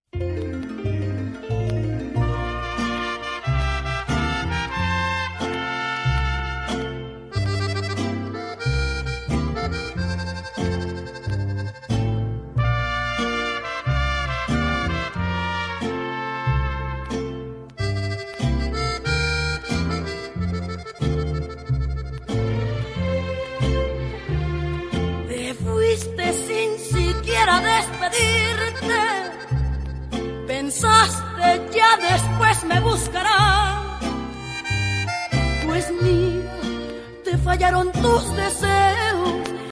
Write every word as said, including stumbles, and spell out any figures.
Despedirte, pensaste ya después me buscará, pues mira, te fallaron tus deseos